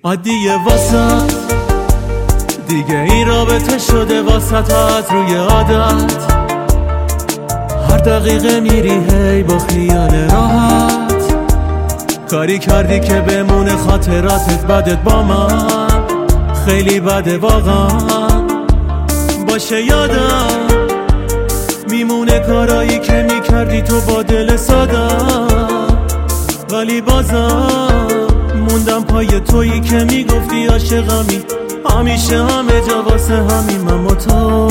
عادیه واسط دیگه این رابطه شده واسطت روی عادت. هر دقیقه میری هی با خیال راحت، کاری کردی که بمونه خاطراتت بدت با من. خیلی بده واقعا باشه یادم میمونه کارایی که میکردی تو با دل سادم، ولی بازم موندم پای تویی که میگفتی عاشقمی، همیشه همه جا واسه همین من و تو.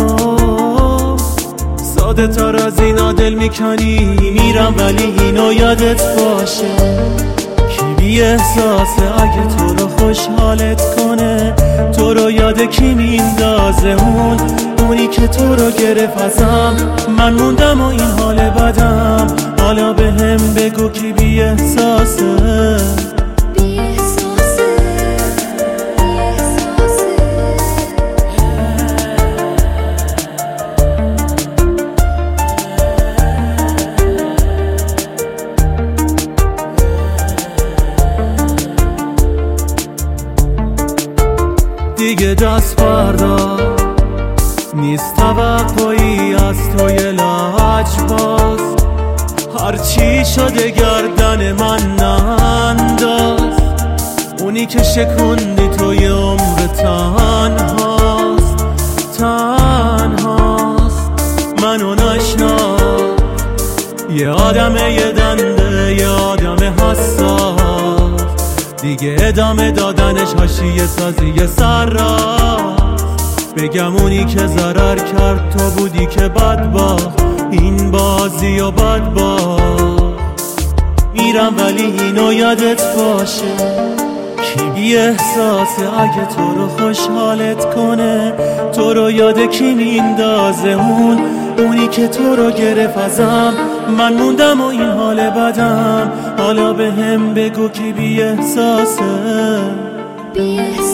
ساده تر از اینا دل میکنی میرم، ولی اینو یادت باشه کی بی احساسه اگه تو رو خوشحالت کنه. تو رو یاد کی میندازه اونی که تو رو گرفت ازم. من موندم و این حال بدم، حالا به هم بگو کی بی احساسه. دیگه دست بردار نیست توقعی از توی لجباز، هرچی شده گردن من ننداز. اونی که شکوندی توی عمر تنهاست، من اون آشنا یه آدمه یه دنده یه آدم حساس. دیگه ادامه دادنش حاشیه سازی سر راست. بگم اونی که ضرر کرد تو بودی که بد باخت این بازی و بد باخت. میرم ولی اینو یادت باشه کی بی احساسه اگه تو رو خوشحالت کنه. تو رو یاد کی میندازه اونی که تو رو گرفت ازم. من موندم و این حال بدم، حالا به هم بگو کی بی احساسه.